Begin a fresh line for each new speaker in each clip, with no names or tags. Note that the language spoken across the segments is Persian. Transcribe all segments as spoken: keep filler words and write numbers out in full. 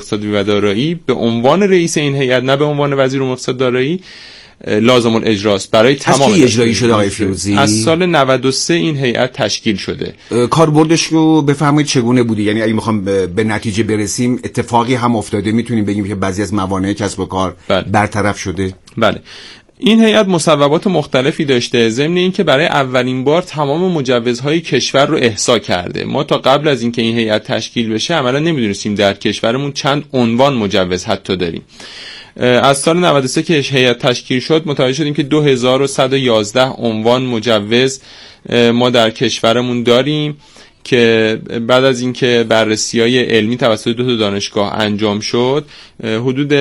اقتصادی و دارایی به عنوان رئیس این هیئت، نه به عنوان وزیر امور اقتصاد دارایی، لازم الاجراست برای تمام.
از کی اجرایی شده آقای فیروزی؟
از سال نود و سه این هیئت تشکیل شده.
کاربردش رو بفرمایید چگونه بوده؟ یعنی اگه میخوام به نتیجه برسیم اتفاقی هم افتاده، میتونیم بگیم که بعضی از موانع کسب و کار بله. برطرف شده؟
بله. این هیئت مصوبات مختلفی داشته، ضمن اینکه برای اولین بار تمام مجوزهای کشور رو احصا کرده. ما تا قبل از اینکه این هیئت تشکیل بشه عملا نمیدونستیم در کشورمون چند عنوان مجوز حتی داریم. از سال نود و سه که هیئت تشکیل شد متوجه شدیم که دو هزار و صد و یازده عنوان مجوز ما در کشورمون داریم که بعد از اینکه بررسی‌های علمی توسط دو تا دانشگاه انجام شد حدود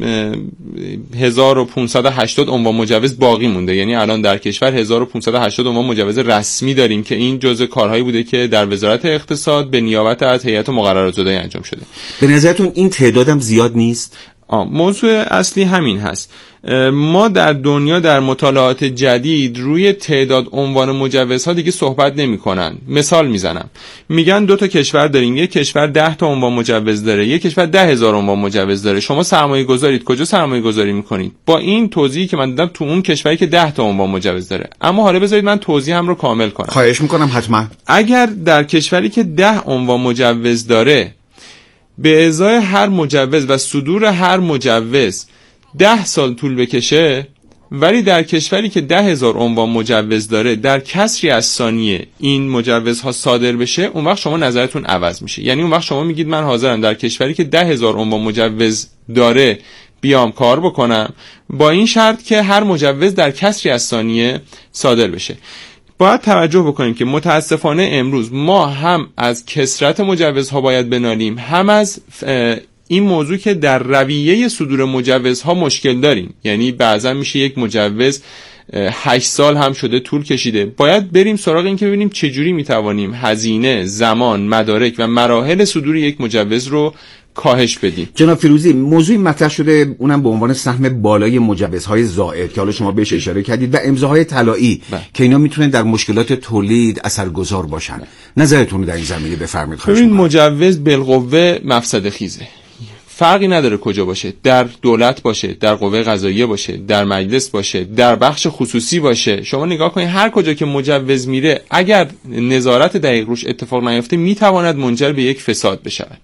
هزار و پانصد و هشتاد عنوان مجوز باقی مونده. یعنی الان در کشور هزار و پانصد و هشتاد عنوان مجوز رسمی داریم که این جزء کارهایی بوده که در وزارت اقتصاد به نیابت از هیئت مقررات زدایی انجام شده.
به نظرتون این تعدادم زیاد نیست؟
آه موضوع اصلی همین هست. ما در دنیا در مطالعات جدید روی تعداد عنوان مجوزها دیگه صحبت نمی کنن. مثال میزنم، میگن دو تا کشور داریم، یک کشور ده تا عنوان مجوز داره، یک کشور ده هزار عنوان مجوز داره. شما سرمایه گذارید کجا سرمایه گذاری میکنید؟ با این توضیحی که من دادم تو اون کشوری که ده تا عنوان مجوز داره. اما حالا بذارید من توضیح هم رو کامل کنم.
خواهش میکنم حتما.
اگر در کشوری که ده عنوان مجوز داره به ازای هر مجوز و صدور هر مجوز ده سال طول بکشه، ولی در کشوری که ده هزار عنوان مجوز داره در کسری از ثانیه این مجوزها صادر بشه، اون وقت شما نظرتون عوض میشه. یعنی اون وقت شما میگید من حاضرم در کشوری که ده هزار عنوان مجوز داره بیام کار بکنم، با این شرط که هر مجوز در کسری از ثانیه صادر بشه. باید توجه بکنیم که متاسفانه امروز ما هم از کثرت مجوزها باید بنالیم، هم از این موضوع که در رویه صدور مجوزها مشکل داریم. یعنی بعضا میشه یک مجوز هشت سال هم شده طول کشیده. باید بریم سراغ این که ببینیم چجوری میتوانیم هزینه، زمان، مدارک و مراحل صدور یک مجوز رو کاهش بدیم.
جناب فیروزی، موضوعی مطرح شده اونم به عنوان سهم بالای مجوزهای زائد که حالا شما بهش اشاره کردید و امضاهای طلایی که اینا میتونن در مشکلات تولید اثرگذار باشن. نظرتون رو در این زمینه بفرمایید.
ببین مجوز بالقوه مفسده خیزه. فرقی نداره کجا باشه، در دولت باشه، در قوه قضاییه باشه، در مجلس باشه، در بخش خصوصی باشه. شما نگاه کنید هر کجا که مجوز میره اگر نظارت دقیق روش اتفاق نیفته میتواند منجر به یک فساد بشود.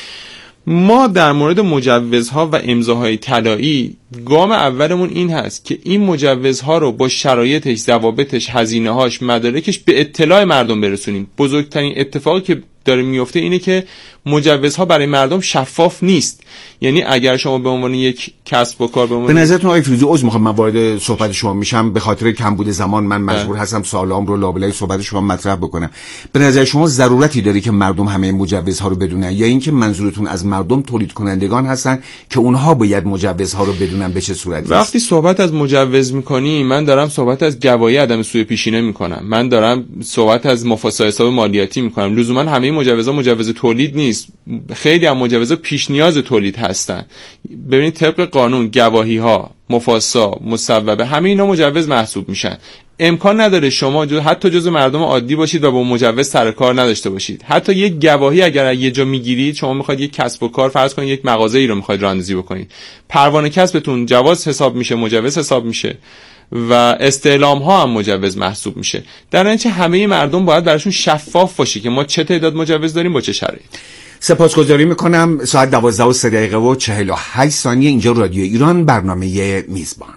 ما در مورد مجوزها و امضاهای طلایی گام اولمون این هست که این مجوزها رو با شرایطش، ضوابطش، هزینه‌هاش، مدارکش به اطلاع مردم برسونیم. بزرگترین اتفاقی که داره میفته اینه که مجوزها برای مردم شفاف نیست. یعنی اگر شما به عنوان یک کسب و کار به عنوان
به نظرتون آقای فیروزی، عذر میخوام من وارد صحبت شما میشم، به خاطر کمبود زمان من مجبور هستم سوالام رو لابلای صحبت شما مطرح بکنم. به نظر شما ضرورتی داره که مردم همه مجوزها رو بدونن، یا اینکه منظورتون از مردم تولید کنندگان هستن که اونها باید مجوزها رو بدونن به چه صورتی؟
وقتی صحبت از مجوز میکنی من دارم صحبت از گواهی عدم سوء پیشینه میکنم، من دارم صحبت از مفاسد حساب مالیاتی میکنم. لزوما همه مجوزها مجوز تولید نیست، خیلی هم مجوزها پیش نیاز تولید هستن. ببینید طبق قانون گواهی ها، مفاسا، مصوبه، همه اینا مجوز محسوب میشن. امکان نداره شما جو حتی جزء مردم عادی باشید و با مجوز سر کار نداشته باشید. حتی یک گواهی اگر یه جا میگیرید، شما میخواید یک کسب و کار، فرض کنید یک مغازه‌ای رو میخواید رانندگی بکنید، پروانه کسبتون جواز حساب میشه، مجوز حساب میشه و استعلام ها هم مجوز محسوب میشه. در نتیجه همه مردم باید براشون شفاف باشه که ما چه تعداد مجوز داریم با چه شرایطی.
سپاسگزاری میکنم. ساعت دوازده و سه دقیقه و چهل و هشت ثانیه اینجا رادیو ایران، برنامه میزبان.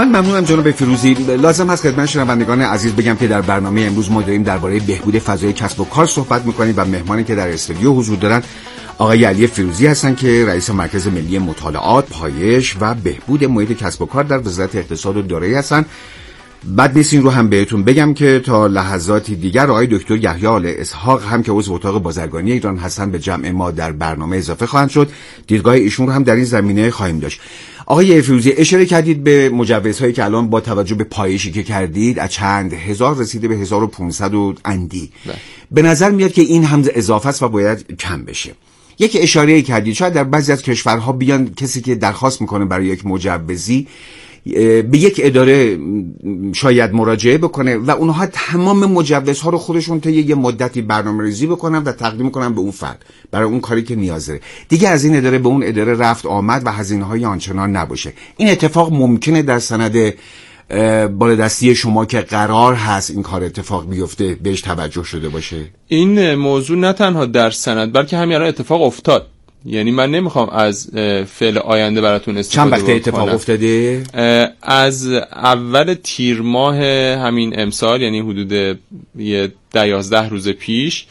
ممنونم جناب فیروزی. لازم هست خدمت شنوندگان عزیز بگم که در برنامه امروز ما داریم درباره بهبود فضای کسب و کار صحبت می‌کنیم و مهمانی که در استودیو حضور دارن آقای علی فیروزی هستن که رئیس مرکز ملی مطالعات، پایش و بهبود محیط کسب و کار در وزارت اقتصاد و دارایی هستن. بعد نیست این رو هم بهتون بگم که تا لحظاتی دیگر آقای دکتر یحیی آل اسحاق هم که عضو اتاق بازرگانی ایران هستن به جمع ما در برنامه اضافه خواهند شد. دیدگاه ایشون رو هم در این زمینه خواهیم داشت. آقای فیروزی، اشاره کردید به مجوزهایی که الان با توجه به پایشی که کردید از چند هزار رسیده به هزار و پانصد و اندی. به نظر میاد که این هم اضافه است و باید کم بشه. یک اشاره کردید شاید در بعضی از کشورها بیان کسی که درخواست میکنه برای یک مجوزی به یک اداره شاید مراجعه بکنه و اونها تمام مجوزها رو خودشون طی یه مدتی برنامه‌ریزی بکنن و تقدیم کنن به اون فرد برای اون کاری که نیاز داره. دیگه از این اداره به اون اداره رفت آمد و هزینه‌های آنچنان نباشه. این اتفاق ممکنه در سند بالادستی شما که قرار هست این کار اتفاق بیفته بهش توجه شده باشه؟ این
موضوع نه تنها در سند بلکه همین الان اتفاق افتاد. یعنی من نمیخوام از فعل آینده براتون استفاده
کنم. چند وقت اتفاق افتاده؟
از اول تیر ماه همین امسال، یعنی حدود یه ده یازده روز پیش،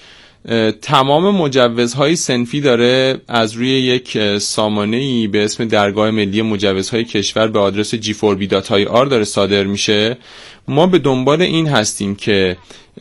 تمام مجوزهای صنفی داره از روی یک سامانه‌ای به اسم درگاه ملی مجوزهای کشور به آدرس جی فور بی دات آی آر داره صادر میشه. ما به دنبال این هستیم که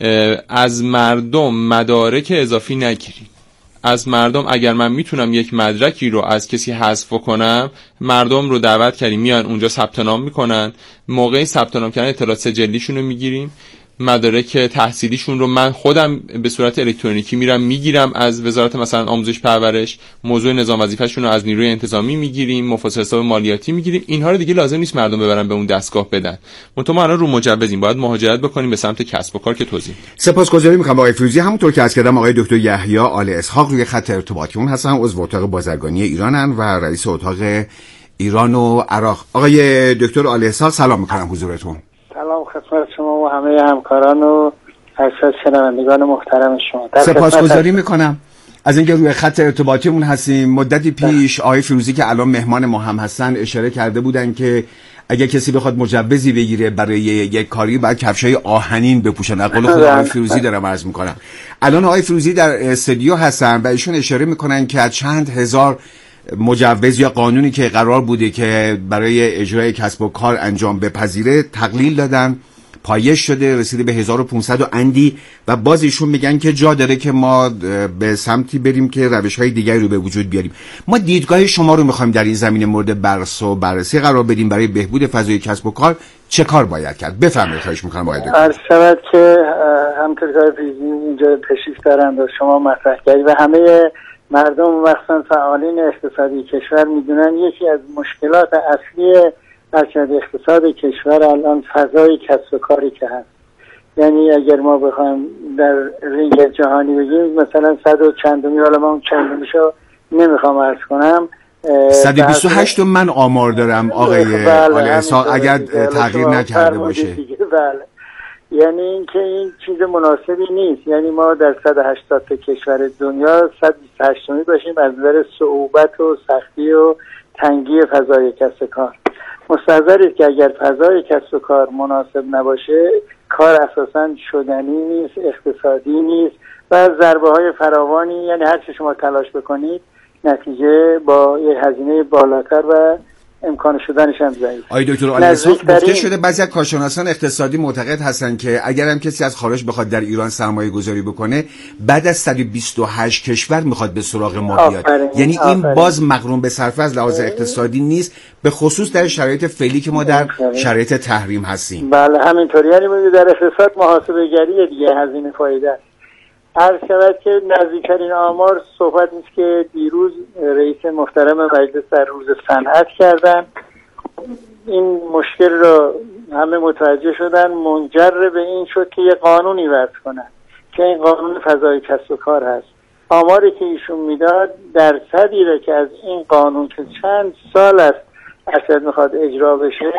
از مردم مدارک اضافی نگیریم. از مردم اگر من میتونم یک مدرکی رو از کسی حذف کنم، مردم رو دعوت کردیم میان اونجا ثبت نام میکنن. موقع ثبت نام کردن اطلاعات سجلیشون رو میگیریم، مدارک تحصیلیشون رو من خودم به صورت الکترونیکی میرم میگیرم از وزارت مثلا آموزش پرورش، موضوع نظام وظیفه‌شون رو از نیروی انتظامی میگیریم، مفصل حساب مالیاتی میگیریم. اینها رو دیگه لازم نیست مردم ببرن به اون دستگاه بدن. منتها ما الان رو مجوزیم، باید مهاجرت بکنیم به سمت کسب و کار که توضیح.
سپاسگزاری میکنم آقای فیروزی. همونطور که عرض کردم آقای دکتر یحیی آل اسحاق روی خط ارتباطیمون هستن، عضو اتاق بازرگانی ایرانن و رئیس اتاق ایران و عراق. آقای دکتر آل اسحاق سلام میکنم حضورتون.
سلام خدمت شما و همه همکاران و ارشد شنوندگان محترم شما.
سپاسگزاری میکنم از اینکه روی خط ارتباطیمون هستیم. مدتی پیش آقای فیروزی که الان مهمان ما هم هستن اشاره کرده بودن که اگه کسی بخواد مجوزی بگیره برای یک کاری باید کفشای آهنین بپوشن. از قول خود آقای فیروزی دارم عرض میکنم. الان آقای فیروزی در استودیو هستن و ایشون اشاره میکنن که از چند هزار مجوز یا قانونی که قرار بوده که برای اجرای کسب و کار انجام بپذیره تقلیل دادن، پایش شده، رسیده به هزار و پانصد و اندی و باز ایشون میگن که جا داره که ما به سمتی بریم که روش‌های دیگری رو به وجود بیاریم. ما دیدگاه شما رو میخوایم در این زمینه مورد بررسی و بررسی قرار بدیم. برای بهبود فضای کسب و کار چه کار باید کرد؟ بفرمایید. خواهش میکنم آقای دکتر.
عرض شود که همونطور که فیزی اینجا تشریف دارند و شما مطرح کردید و همه مردم و مخصوصا فعالین اقتصادی کشور میدونن یکی از مشکلات اصلی ارشد اقتصاد کشور الان فضای کسب و کاری که هست. یعنی اگر ما بخوایم در رینگ جهانی بگیم مثلا صد و چندمی، حالا من اون چندمیشو نمیخوام عرض کنم،
صد و بیست و هشت من آمار دارم آقای آل اسحاق اگر تغییر نکرده باشه.
بله. یعنی اینکه این چیز مناسبی نیست. یعنی ما در صد و هشتاد تا کشور دنیا صد و بیست و هشتمی باشیم از نظر صعوبت و سختی و تنگی فضای کسب و کار. مستحضرید که اگر فضای کسب و کار مناسب نباشه کار اساساً شدنی نیست، اقتصادی نیست و ضربه های فراوانی، یعنی هر چه شما تلاش بکنید نتیجه با یه هزینه بالاتر و امکان شدنش هم ضعیف.
آقای دکتر آل اسحاق گفته شده بعضی از کارشناسان اقتصادی معتقد هستن که اگر هم کسی از خارج بخواد در ایران سرمایه گذاری بکنه بعد از صد و بیست و هشت کشور میخواد به سراغ ما بیاد. یعنی این آفرین. باز مقرون به صرفه از لحاظ اقتصادی نیست، به خصوص در شرایط فعلی که ما در شرایط تحریم هستیم.
بله همینطوری. یعنی در اقتصاد محاسبه گری دیگه هزینه فایده. عرض شود که نزدیکترین آمار صحبت نیست که دیروز رئیس محترم مجلس در روز صنعت کردن. این مشکل رو همه متوجه شدن، منجر به این شد که یه قانونی وضع کنن که این قانون فضای کسب و کار هست. آماری که ایشون میداد درصدی رو که از این قانون که چند سال است اصلا میخواد اجرا بشه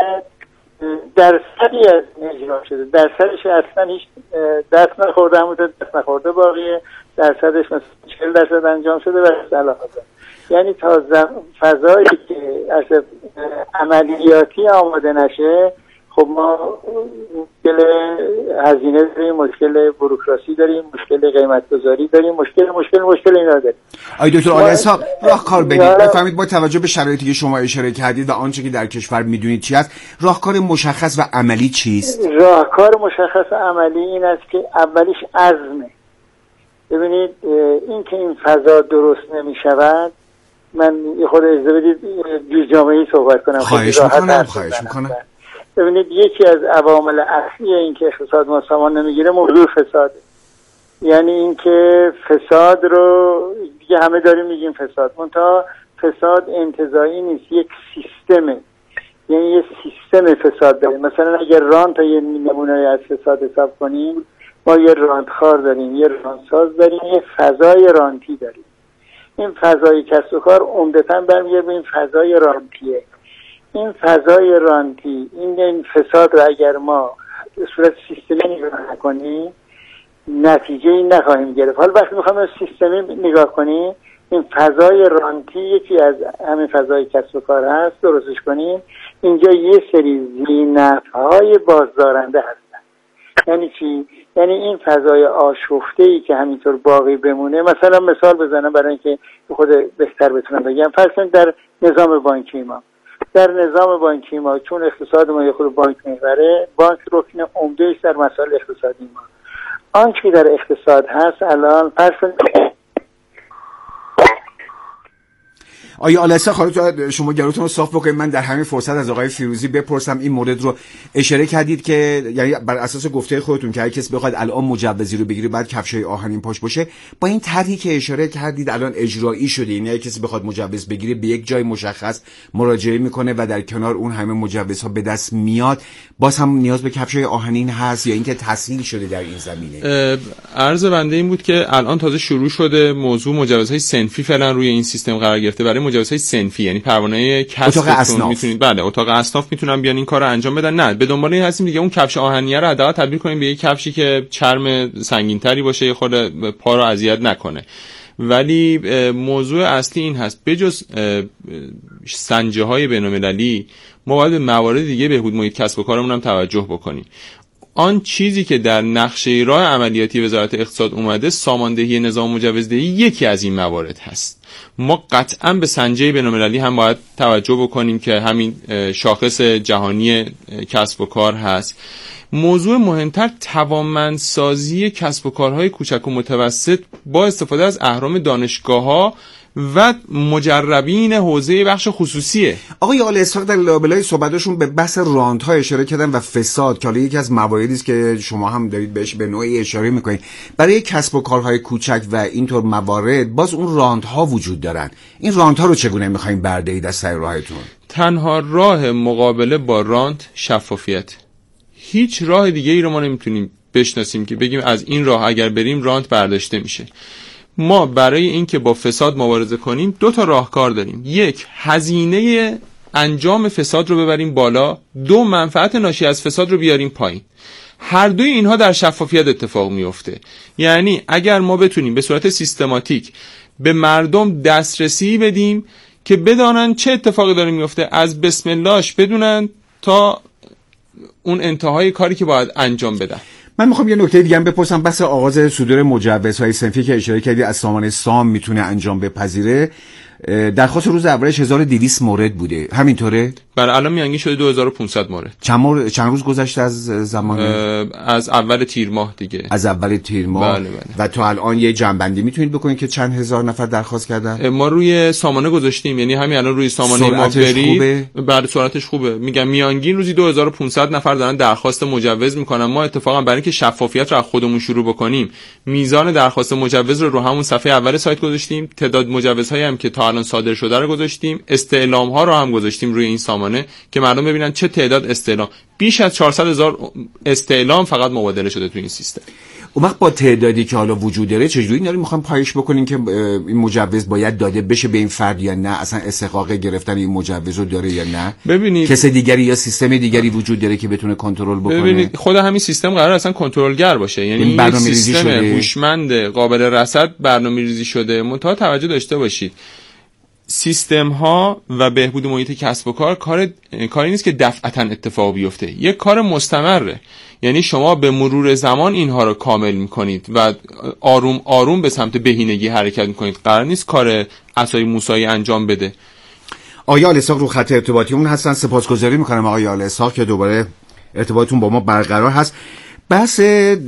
درصدی از اجرا شده، درصدش اصلا هیچ دست نخورده، همونطور دست نخورده باقیه، درصدش مثلا چهل درصد انجام شده و اصلا یعنی تا فضایی که اصلا عملیاتی آماده نشه خب ما مشکل هزینه داریم، مشکل بوروکراسی داریم، مشکل قیمت گذاری داریم، مشکل مشکل مشکل اینا داریم.
آقای دکتر آلی اسحاق راهکار بدید. بفهمید با توجه به شرایطی که شما اشاره کردید و آنچه که در کشور میدونید چی است، راهکار مشخص و عملی چیست؟
راهکار مشخص و عملی این است که اولیش عزمه. ببینید این که این فضا درست نمیشود، من یه خود اجازه بدید جز جامعه‌ای صحبت کنم.
خواهش میکنم خواهش میکنم.
ببینید یکی از عوامل اصلی این که اقتصاد ما سامان نمیگیره موضوع فساده. یعنی این که فساد رو دیگه همه داریم میگیم فساد، منتها فساد انتزاعی نیست، یک سیستمه. یعنی یه سیستم فساد داریم. مثلا اگر رانت یه نمونه از فساد حساب کنیم، ما یه رانتخوار داریم، یه رانتساز داریم، یه فضای رانتی داریم. این فضای کسب و کار عمدتاً برمیگرده به این فضای رانتیه. این فضای رانتی، این, این فساد رو اگر ما به صورت سیستمی نگاه نکنیم نتیجه این نخواهیم گرفت. حالا وقتی میخوایم سیستمی نگاه کنیم، این فضای رانتی یکی از همین فضای کسب و کار هست، درستش کنیم، اینجا یه سری ذینفع‌های بازدارنده هستن. یعنی چی؟ یعنی این فضای آشفته‌ای که همینطور باقی بمونه. مثلا مثال بزنم برای اینکه خود بهتر بتونم بگم. فرض کنید در نظام بانکی ما در نظام بانکی ما چون اقتصاد ما یه خود بانک محوره، بانک رکن عمده است در مسائل اقتصادی ما. آنچه که در اقتصاد هست الان فرض کنید.
آیا آلی اسحاق شما گلوتون رو صاف بکنید، من در همین فرصت از آقای فیروزی بپرسم. این مورد رو اشاره کردید که یعنی بر اساس گفته خودتون که هر کسی بخواد الان مجوزی رو بگیره بعد کفشای آهنین پاش باشه، با این طرحی که اشاره کردید الان اجرایی شده، یعنی هر کسی بخواد مجوز بگیره به یک جای مشخص مراجعه میکنه و در کنار اون همه مجوزها به دست میاد، باز هم نیاز به کفشای آهنین هست یا اینکه تسهیل شده در این زمینه؟
عرض بنده این بود که الان تازه شروع شده موضوع مجوزهای صنفی فعلا روی این سیستم قرار گرفته. برای مجوزهای صنفی یعنی پروانه کسبتون میتونید، بله اتاق اصناف میتونن بیان این کارو انجام بدن. نه به دنبال این هستیم دیگه اون کفش آهنیه رو حداقل تبدیل کنیم به یک کفشی که چرم سنگین‌تری باشه، یه خورده پا رو اذیت نکنه. ولی موضوع اصلی این هست بجز سنجه های بین‌المللی ما باید به موارد دیگه بهبود محیط کسب و کارمون هم توجه بکنیم. آن چیزی که در نقشه راه عملیاتی وزارت اقتصاد اومده، ساماندهی نظام مجوزدهی یکی از این موارد هست. ما قطعا به سنجه بین‌المللی هم باید توجه بکنیم که همین شاخص جهانی کسب و کار هست. موضوع مهمتر توانمندسازی کسب و کارهای کوچک و متوسط با استفاده از اهرم دانشگاه‌ها و مجربین حوزه بخش خصوصیه.
آقای آلی اسحاق در لابلای صحبتشون به بحث رانت‌ها اشاره کردن و فساد که حالا یکی از مواردی است که شما هم دارید بهش به نوعی اشاره میکنید. برای کسب و کارهای کوچک و اینطور موارد باز اون رانت‌ها وجود دارن. این رانت‌ها رو چگونه می‌خواید بردارید از سر راهتون؟
تنها راه مقابله با رانت شفافیت. هیچ راه دیگه ای رو ما نمیتونیم بشناسیم که بگیم از این راه اگر بریم رانت برداشته میشه. ما برای اینکه با فساد مبارزه کنیم دو تا راهکار داریم. یک، هزینه انجام فساد رو ببریم بالا. دو، منفعت ناشی از فساد رو بیاریم پایین. هر دوی اینها در شفافیت اتفاق میفته. یعنی اگر ما بتونیم به صورت سیستماتیک به مردم دسترسی بدیم که بدانن چه اتفاقی داره میفته، از بسم اللهش بدونن تا اون انتهای کاری که باید انجام بدن.
من میخوام یه نکته دیگه هم بپرسم. بحث آغاز صدور مجوزهای صنفی که اشاره کردی از سامانه سام میتونه انجام بپذیره، درخواست روز اولش هزار و دویست مورد بوده، همینطوره؟
برای الان میانگین شده دو هزار و پانصد مورد.
چند مورد چند روز گذشته از زمان
از اول تیر ماه دیگه؟
از اول تیر ماه.
بله بله.
و تا الان یه جنبندی میتونید بکنید که چند هزار نفر درخواست کردن؟
ما روی سامانه گذاشتیم، یعنی همین الان روی سامانه ما برید. بله سرعتش خوبه. میگم میانگین روزی دو هزار و پانصد نفر دارن درخواست مجوز میکنن. ما اتفاقا برای اینکه شفافیت رو از خودمون شروع بکنیم، میزان درخواست مجوز رو رو همون صفحه اول سایت گذاشتیم، تعداد مجوزهایی هم که تا الان صادر شده رو گذاشتیم، استعلام ها رو هم گذاشتیم روی این سامانه که مردم ببینن چه تعداد استعلام. بیش از چهارصد هزار استعلام فقط مبادله شده تو این سیستم.
اون وقت با تعدادی که حالا وجود داره چجوری اینا رو میخوام پایش بکنین که این مجوز باید داده بشه به این فرد یا نه، اصلا استحقاق گرفتن این مجوز رو داره یا نه؟ ببینید کس دیگری یا سیستم دیگری وجود داره که بتونه کنترل بکنه.
ببینید خود همین سیستم قرار اصلا کنترلگر باشه، یعنی این برنامه‌ریزی سیستم هوشمند قابل رصد برنامه‌ریزی شده. منتها توجه داشته باشید سیستم ها و بهبود محیط کسب و کار کار کاری نیست که دفعتا اتفاق بیفته، یک کار مستمره. یعنی شما به مرور زمان اینها رو کامل میکنید و آروم آروم به سمت بهینگی حرکت میکنید. قرار نیست کار عصای موسایی انجام بده.
آقای آل اسحاق رو خط ارتباطیمون هستن. سپاسگزاری میکنم آقای آل اسحاق که دوباره ارتباطتون با ما برقرار هست. بحث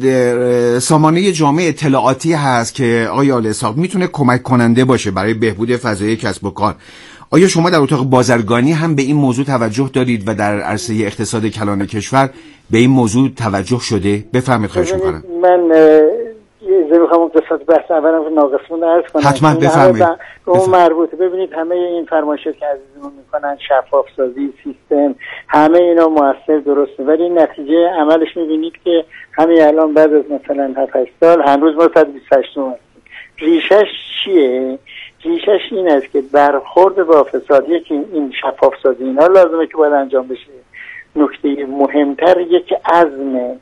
سامانه جامعه اطلاعاتی هست که آقای آل اسحاق میتونه کمک کننده باشه برای بهبود فضای کسب و کار. آیا شما در اتاق بازرگانی هم به این موضوع توجه دارید و در عرصه اقتصاد کلان کشور به این موضوع توجه شده؟ بفرمایید خواهش میکنم.
من یه میخوام قسمت بحث اولم ناقصمون عرض کنم.
حتما بفرمایید.
اون مربوطه، ببینید همه این فرمایشات که عزیزمون میکنن، شفاف سازی سیستم، همه اینا موثر درسته، ولی نتیجه عملش میبینید که همین الان بعد از مثلا هفت هشت سال هنوز ما صد و بیست و هشت هستیم. ریشش چیه؟ ریشش این است که برخورد با فساد، یکی این شفاف سازی اینا لازمه که باید انجام بشه. نکته مهمتر یکی عزم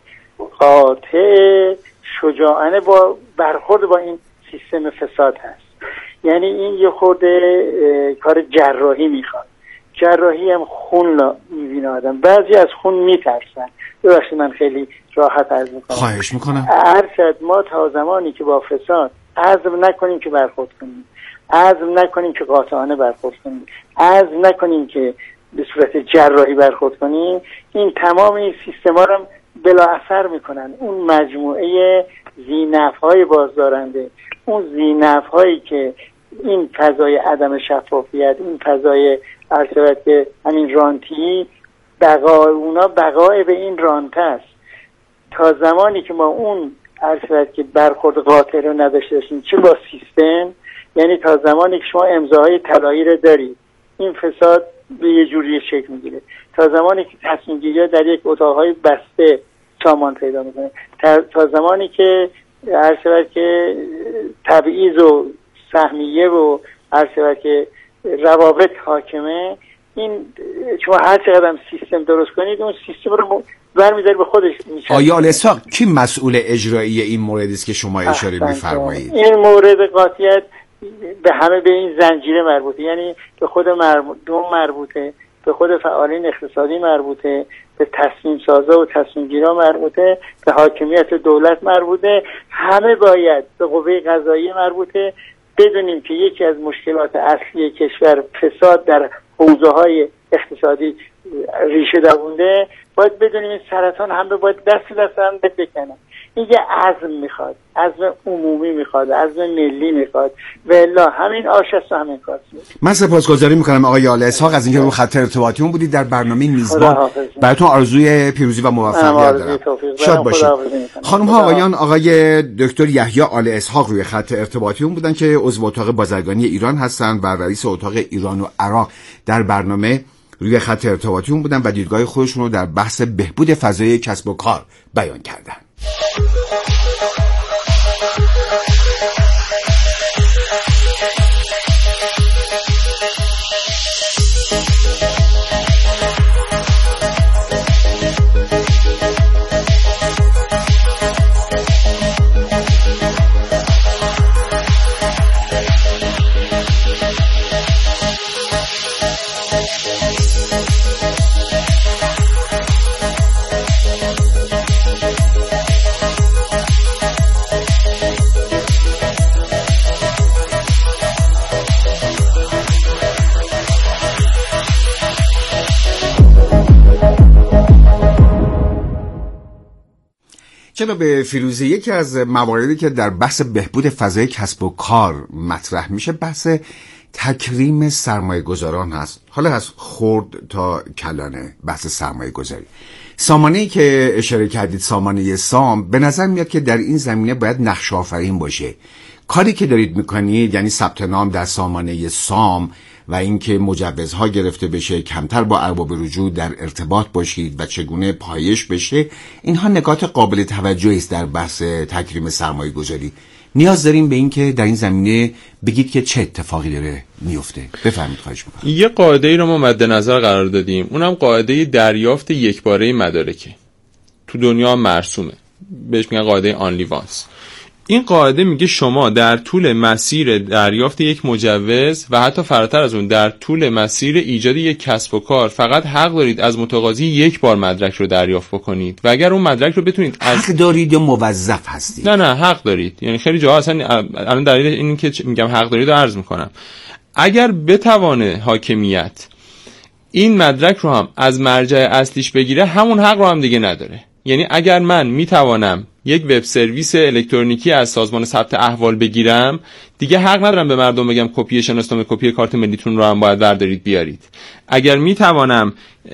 قاطع شجاعانه با برخورد با این سیستم فساد هست. یعنی این یه خورده کار جراحی میخواد. جراحی هم خون میبینه آدم، بعضی از خون میترسن. ببخشید من خیلی راحت عرض میکنم.
خواهش میکنم.
ارشد ما تا زمانی که با فساد عزم نکنیم که برخورد کنیم، عزم نکنیم که قاطعانه برخورد کنیم، عزم نکنیم که به صورت جراحی برخورد کنیم، این تمام این سیستما رو بلا اثر میکنن. اون مجموعه ذینفع‌های بازدارنده، اون ذینفع‌هایی که این فضای عدم شفافیت، این فضای عرض که همین رانتی، بقای اونا بقای به این رانت است. تا زمانی که ما اون عرض که برخورد قاطع رو نداشته باشیم، چه با سیستم، یعنی تا زمانی که شما امضاهای طلایی رو دارید، این فساد به یه جوری شکل میگیره. تا زمانی که تصمیم گیری در یک اتاقهای بسته سامان پیدا میکنه، تا, تا زمانی که هر شود که تبعیض و سهمیه و هر شود که روابط حاکمه، این شما هر چقدر سیستم درست کنید اون سیستم رو برمی‌داره به خودش میشه.
آیا آل اسحاق کی مسئول اجرایی این موردی است که شما اشاره می‌فرمایید؟
این مورد قاطعیت به همه به این زنجیره مربوطه، یعنی به خود مردم مربوطه، به خود فعالین اقتصادی مربوطه، به تصمیم سازا و تصمیم گیرا مربوطه، به حاکمیت دولت مربوطه. همه باید به قوه قضاییه مربوطه. بدونیم که یکی از مشکلات اصلی کشور فساد در حوزه‌های اقتصادی ریشه دوونده. باید بدونیم این سرطان همه باید دست دست هم بکنن. این یه عزم میخواد، عزم عمومی میخواد، عزم ملی میخواد و الا همین آش است و همین کار.
من سپاسگزاری میکنم آقای آل اسحاق از اینکه رو خط ارتباطیمون بودید در برنامه میزبان. براتون آرزوی پیروزی و موفقیت دارم. شاد باشید. خانم ها آقایان، آقای دکتر یحیی آل اسحاق روی خط ارتباطیمون بودن که عضو اتاق بازرگانی ایران هستن و رئیس اتاق ایران و عراق در برنامه روی خط ارتباطیمون بودن و دیدگاه خودشون رو در بحث بهبود فضای کسب و کار بیان کردن. جناب فیروزی، یکی از مواردی که در بحث بهبود فضای کسب و کار مطرح میشه بحث تکریم سرمایه گذاران هست. حالا از خرد تا کلانه بحث سرمایه گذاری. سامانه‌ای که اشاره کردید، سامانه سام، به نظر میاد که در این زمینه باید نقش آفرین باشه. کاری که دارید میکنید یعنی ثبت نام در سامانه سام و اینکه مجوزها گرفته بشه، کمتر با ارباب رجوع در ارتباط باشید و چگونه پایش بشه، اینها نکات قابل توجهی است در بحث تکریم سرمایه گذاری. نیاز داریم به این که در این زمینه بگید که چه اتفاقی داره میفته. بفرمایید خواهش میکنم.
یه قاعده ای رو ما مد نظر قرار دادیم، اونم قاعده دریافت یکباره مدارکه. تو دنیا مرسومه، بهش میگن قاعده آنلی وانس. این قاعده میگه شما در طول مسیر دریافت یک مجوز و حتی فراتر از اون در طول مسیر ایجاد یک کسب و کار فقط حق دارید از متقاضی یک بار مدرک رو دریافت بکنید و اگر اون مدرک رو بتونید از...
حق دارید یا موظف هستید؟
نه نه حق دارید. یعنی خیلی جاها اصلا الان دلیل این که میگم حق دارید رو عرض میکنم. اگر بتوانه حاکمیت این مدرک رو هم از مرجع اصلیش بگیره، همون حق رو هم دیگه نداره. یعنی اگر من میتوانم یک وب سرویس الکترونیکی از سازمان ثبت احوال بگیرم، دیگه حق ندارم به مردم بگم کپی شناسنامه، کپی کارت ملیتون رو هم باید بردارید بیارید. اگر میتوانم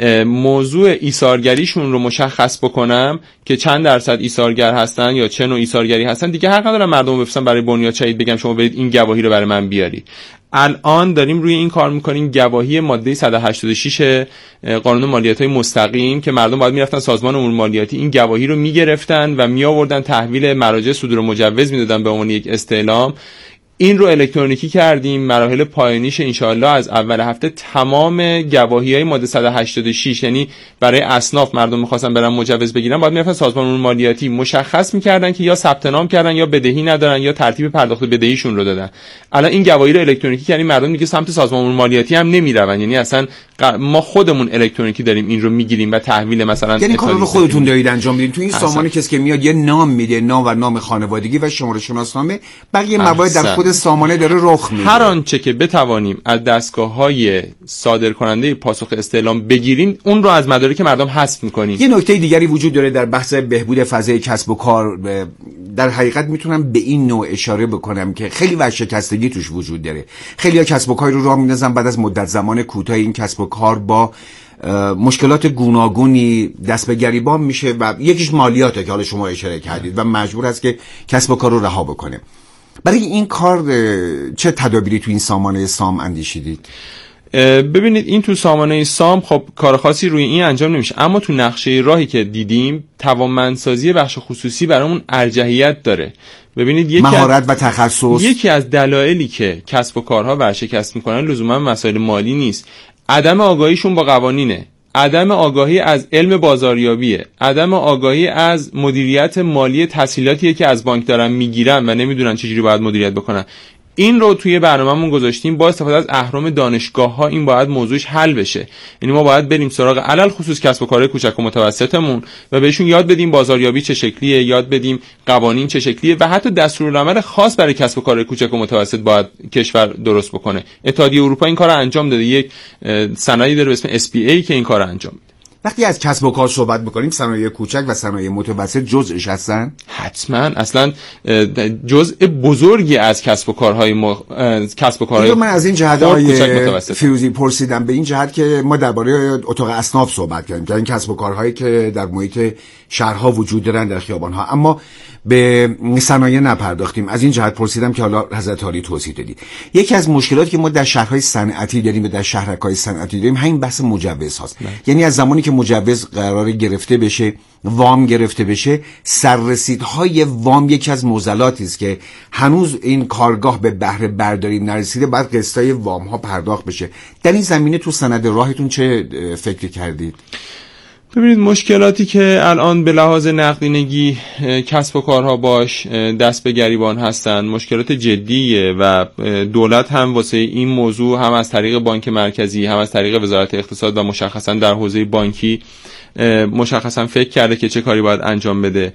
موضوع ایثارگریشون رو مشخص بکنم که چند درصد ایثارگر هستن یا چه نوع ایثارگری هستن، دیگه حق ندارم مردم بفرستم برای بنیاد شهید بگم شما برید این گواهی رو برای من بیارید. الان داریم روی این کار میکنیم. گواهی ماده صد و هشتاد و شش قانون مالیات‌های مستقیم که مردم باید میرفتن سازمان امور مالیاتی این گواهی رو میگرفتن و میآوردن تحویل مراجع صدور مجوز میدادن به عنوان یک استعلام. این رو الکترونیکی کردیم. مراحل پایانیش انشاءالله از اول هفته تمام گواهی‌های ماده صد و هشتاد و شش، یعنی برای اصناف مردم می‌خواستن برن مجوز بگیرن، باید میرفتن سازمان امور مالیاتی مشخص می‌کردن که یا ثبت نام کردن یا بدهی ندارن یا ترتیب پرداخت بدهیشون رو دادن. الان این گواهی رو الکترونیکی کردیم، مردم دیگه سمت سازمان امور مالیاتی هم نمی‌رون. یعنی اصلا ما خودمون الکترونیکی داریم این رو می‌گیریم و تحویل مثلا
یعنی کارو رو خودتون دارید انجام میدین. تو این سامانه کسی که میاد یه نام میده، نام و نام خانوادگی و شماره شناسنامه، بقیه موارد در خود سامانه داره رخ میده.
هر آنچه که بتوانیم از دستگاه‌های صادر کننده پاسخ استعلام بگیریم، اون رو از مدارک مردم حذف می‌کنیم.
یه نکته دیگری وجود داره در بحث بهبود فضای کسب و کار. در حقیقت میتونم به این نوع اشاره بکنم که خیلی ورشکستگی توش وجود داره. خیلی‌ها کسب و کاری رو راه میندازن، بعد از مدت زمان کوتاه این کسب و کار با مشکلات گوناگونی دست به گریبان میشه و یکیش مالیاته که حالا شما اشاره کردید و مجبور است که کسب و کار رو رها بکنه. برای این کار چه تدابیری تو این سامانه سام اندیشیدید؟
ببینید این تو سامانه سام خب کار خاصی روی این انجام نمیشه، اما تو نقشه راهی که دیدیم توانمندسازی بخش خصوصی برامون ارجحیت داره. ببینید یکی
مهارت و تخصص،
یکی از دلایلی که کسب و کارها ورشکست میکنن لزوما مسائل مالی نیست، عدم آگاهیشون با قوانینه، عدم آگاهی از علم بازاریابیه، عدم آگاهی از مدیریت مالی تسهیلاتیه که از بانک دارن میگیرن و نمیدونن چجوری باید مدیریت بکنن. این رو توی برنامه‌مون گذاشتیم با استفاده از اهرم دانشگاه‌ها این باید موضوعش حل بشه. یعنی ما باید بریم سراغ علل خصوص کسب و کارهای کوچک و متوسطمون و بهشون یاد بدیم بازاریابی چه شکلیه، یاد بدیم قوانین چه شکلیه و حتی دستورالعمل خاص برای کسب و کارهای کوچک و متوسط باید کشور درست بکنه. اتحادیه اروپا این کارو انجام داده، یک صنایعی داره به اسم اس پی ای که این کارو انجام میده.
وقتی از کسب و کار صحبت می‌کنیم، صنایع کوچک و صنایع متوسط جزءش هستن؟
حتما، اصلا جزء بزرگی از کسب و کارهای م... کسب و کارهای
من از این جهت آقای فیروزی پرسیدم، به این جهت که ما درباره اتاق اصناف صحبت کردیم که این کسب و کارهایی که در محیط شهرها وجود دارن، در خیابان‌ها، اما به صنایع نپرداختیم. از این جهت پرسیدم که حالا حضرت عالی توضیح دادید. یکی از مشکلاتی که ما در شهرهای صنعتی داریم و در شهرک‌های صنعتی داریم همین بحث مجوز هاست. یعنی از زمانی که مجوز قرار گرفته بشه، وام گرفته بشه، سررسیدهای وام یکی از معضلاتی است که هنوز این کارگاه به بهره برداری نرسیده، بعد قسطای وام ها پرداخت بشه. در این زمینه تو سند راهتون چه فکر کردید؟
ببینید مشکلاتی که الان به لحاظ نقدینگی کسب و کارها باش دست به گریبان هستن مشکلات جدیه و دولت هم واسه این موضوع هم از طریق بانک مرکزی هم از طریق وزارت اقتصاد و مشخصا در حوزه بانکی مشخصا فکر کرده که چه کاری باید انجام بده.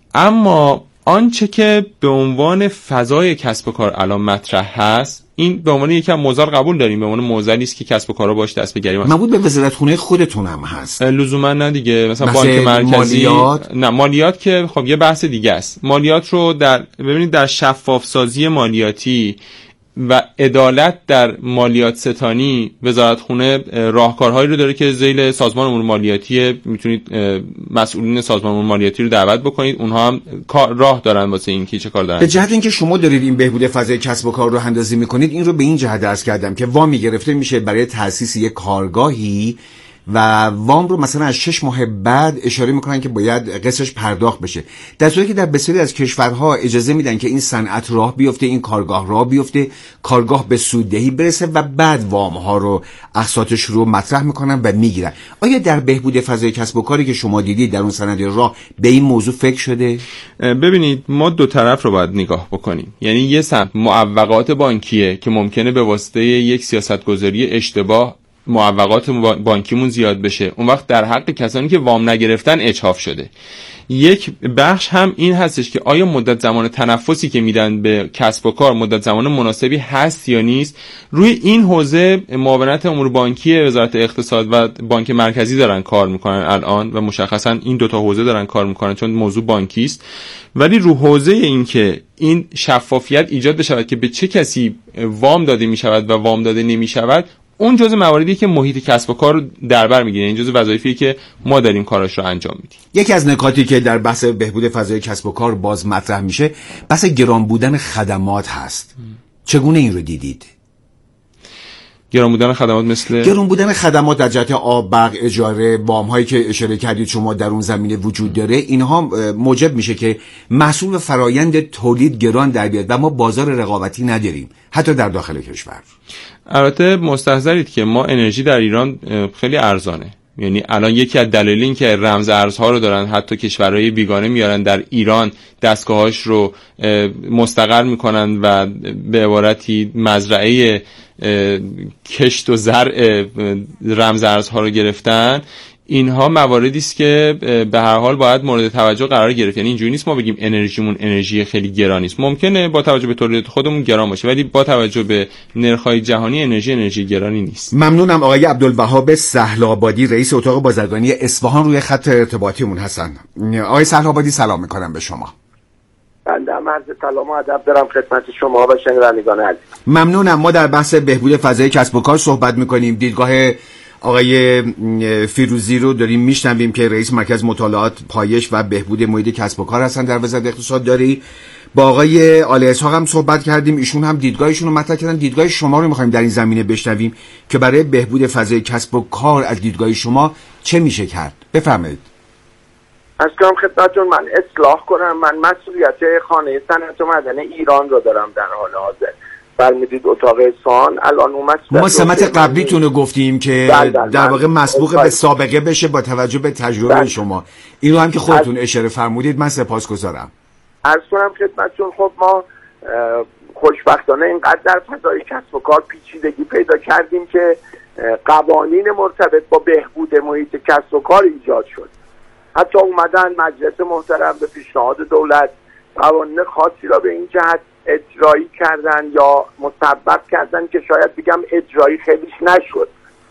اما آنچه که به عنوان فضای کسب و کار الان مطرح هست، این به عنوان یکم موزل قبول داریم، به عنوان موزلی است که کسب و کارا باش دست به گریبان.
مربوط به وزارت خونه خودتون هم هست؟
لزوما نه دیگه، مثلا بانک مرکزی
مالیات؟
نه مالیات که خب یه بحث دیگه است. مالیات رو در ببینید در شفاف سازی مالیاتی و عدالت در مالیات ستانی وزارت خونه راهکارهایی رو داره که ذیل سازمان امور مالیاتی، میتونید مسئولین سازمان امور مالیاتی رو دعوت بکنید، اونها هم راه دارن واسه اینکه چه کار دارن.
به جهت اینکه شما دارید این بهبود فضای کسب و کار رو اندازی میکنید، این رو به این جهت درس کردم که وامی گرفته میشه برای تأسیس یک کارگاهی و وام رو مثلا از شش ماه بعد اشاره میکنن که باید قسطش پرداخت بشه، در صورتی که در بسیاری از کشورها اجازه میدن که این صنعت راه بیفته، این کارگاه راه بیفته، کارگاه به سوددهی برسه و بعد وام ها رو اقساطش رو مطرح میکنن و میگیرن. آیا در بهبود فضای کسب و کاری که شما دیدید در اون سند راه به این موضوع فکر شده؟
ببینید ما دو طرف رو باید نگاه بکنیم. یعنی یه سمت معوقات بانکیه که ممکنه به واسطه یک سیاستگذاری اشتباه معوقات بانکیمون زیاد بشه، اون وقت در حق کسانی که وام نگرفتن اجحاف شده. یک بخش هم این هستش که آیا مدت زمان تنفسی که میدن به کسب و کار مدت زمان مناسبی هست یا نیست. روی این حوزه معاونت امور بانکی وزارت اقتصاد و بانک مرکزی دارن کار میکنن الان و مشخصا این دوتا حوزه دارن کار میکنن چون موضوع بانکی است. ولی رو حوزه این که این شفافیت ایجاد بشود که به چه کسی وام داده میشود و وام داده نمیشود، اون جزء مواردی که محیط کسب و کار رو در بر میگیره. این جزء وظایفی که ما داریم کاراش رو انجام میدیم.
یکی از نکاتی که در بحث بهبود فضای کسب و کار باز مطرح میشه بحث گران بودن خدمات هست. چگونه این رو دیدید؟
گران بودن خدمات مثل
گران بودن خدمات در جهت آب، برق، اجاره، وام هایی که اشاره کردید شما در اون زمینه وجود داره، اینها موجب میشه که محصول و فرایند تولید گران در بیاد و ما بازار رقابتی نداریم حتی در داخل کشور.
البته مستحضرید که ما انرژی در ایران خیلی ارزانه. یعنی الان یکی از دلایل این که رمز ارزها رو دارن حتی کشورهای بیگانه میارن در ایران دستگاهاش رو مستقر میکنن و به عبارتی مزرعه کشت و زرع رمز ارزها رو گرفتن. اینها مواردی است که به هر حال باید مورد توجه قرار گرفت. یعنی اینجوری نیست ما بگیم انرژیمون انرژی خیلی گرانی است. ممکنه با توجه به تولید خودمون گران باشه ولی با توجه به نرخ‌های جهانی انرژی انرژی گرانی نیست.
ممنونم. آقای عبدالوهاب سهل‌آبادی رئیس اتاق بازرگانی اصفهان روی خط ارتباطیمون هستن. آقای سهل‌آبادی سلام می‌کنم به شما.
بنده هم عرض سلام و ادب دارم خدمت شما و شنوندگان عزیز.
ممنونم. ما در بحث بهبود فضای کسب و کار صحبت می‌کنیم. دیدگاه آقای فیروزی رو داریم میشنویم که رئیس مرکز مطالعات پایش و بهبود محیط کسب و کار هستن در وزارت اقتصاد داری. با آقای آل اسحاق هم صحبت کردیم، ایشون هم دیدگاهشون رو مطرح کردن. دیدگاه شما رو می‌خوایم در این زمینه بشنویم که برای بهبود فضای کسب و کار از دیدگاه شما چه میشه کرد. بفرمایید.
از کنم خدمتتون من اصلاح کنم، من مسئولیت خانه صنعت و معدن ایران رو دارم در حال حاضر. فرمودید اتاق اصفهان الان اومد.
ما سمت قبلیتون رو گفتیم که
بل بل
در واقع مسبوق
بل.
به سابقه بشه با توجه به تجربه بل. شما. اینو هم که خودتون
از...
اشاره فرمودید، من سپاسگزارم.
عرض کنم خدمتتون خب ما خوشبختانه اینقدر در فضای کسب و کار پیچیدگی پیدا کردیم که قوانین مرتبط با بهبود محیط کسب و کار ایجاد شد. حتی اومدن مجلس محترم به پیشنهاد دولت قوانین خاصی را به این جهت اجرایی کردن یا مسبب کردن که شاید بگم اجرایی خیلیش نشد.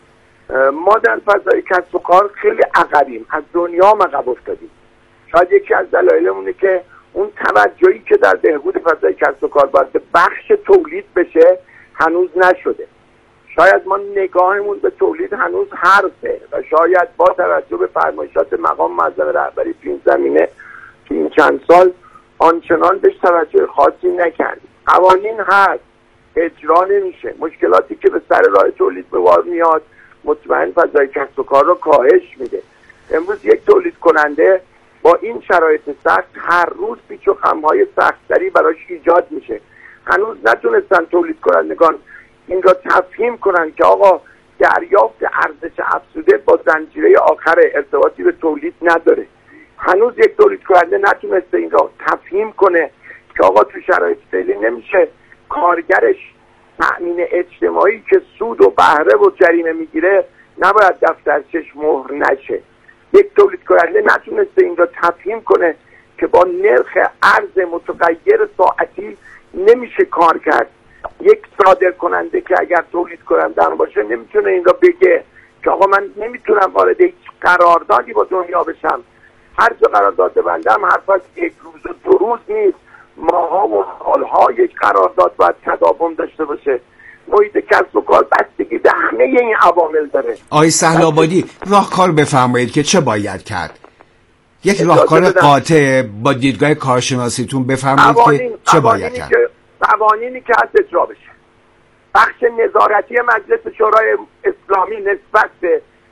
ما در فضای کسب و کار خیلی عقبیم، از دنیا هم عقب افتادیم. شاید یکی از دلایلمونه که اون توجهی که در بهبود فضای کسب و کار باید به بخش تولید بشه هنوز نشده. شاید ما نگاهمون به تولید هنوز حرفه و شاید با توجه به فرمایشات مقام معظم رهبری تو این زمینه که این چند سال آنچنان بهش توجه خاصی نکردیم. قوانین هست، اجرا نمیشه. مشکلاتی که به سر راه تولید به بار میاد مطمئن فضای کسب و کار رو کاهش میده. امروز یک تولید کننده با این شرایط سخت هر روز پیچ و خم‌های سخت‌تری براش ایجاد میشه. هنوز نتونستن تولید کنندگان این را تفهیم کنن که آقا دریافت ارزش افزوده با زنجیره آخر ارتباطی به تولید نداره. هنوز یک تولید کننده نتونسته این را تفهیم کنه که آقا تو شرایط فعلی نمیشه کارگرش تأمین اجتماعی که سود و بهره و جریمه میگیره نباید دفترچش مهر نشه. یک تولید کننده نتونسته این را تفهیم کنه که با نرخ ارز متغیر ساعتی نمیشه کار کرد. یک صادر کننده که اگر تولید کننده باشه نمیتونه این را بگه که آقا من نمیتونم وارد هیچ قراردادی با دنیا بشم. هر جا قرارداد بندم حرف از یک روز و دو روز نیست، ماها و سالها یک قرارداد باید تداوم داشته باشه. محیط کسب و کار بستگی به همه این عوامل داره.
آقای سهل‌آبادی راهکار بفرمایید که چه باید کرد؟ یک راهکار قاطع با دیدگاه کارشناسیتون بفرمایید که چه باید کرد؟
قوانینی که از اجرا بشه. بخش نظارتی مجلس شورای اسلامی نسبت به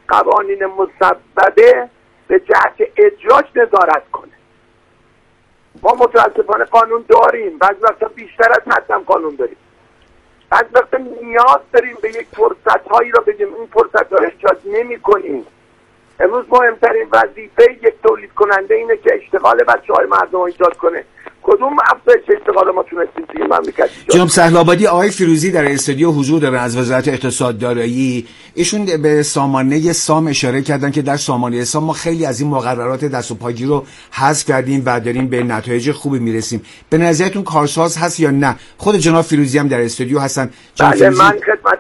قوانین مسببه به جهت اجراش نظارت کنه. ما متاسفانه قانون داریم، بعضی وقتا بیشتر از حد هم قانون داریم، بعضی وقتا نیاز داریم به یک فرصت هایی را بگیم این فرصت ها ایجاد نمی کنیم. امروز مهمترین وظیفه یک تولید کننده اینه که اشتغال بچه های مردم ایجاد کنه. کدوم افزایش اشتغال ما تونستیم توی مملکت؟
جناب سهل‌آبادی، آقای فیروزی در استودیو حضور دارن از وزارت اقتصاد دارایی. ایشون به سامانه سام اشاره کردن که در سامانه سام ما خیلی از این مقررات دست و پاگیر رو حذف کردیم و داریم به نتایج خوبی میرسیم. به نظرتون کارساز هست یا نه؟ خود جناب فیروزی هم در استودیو هستن.
بله، من خدمت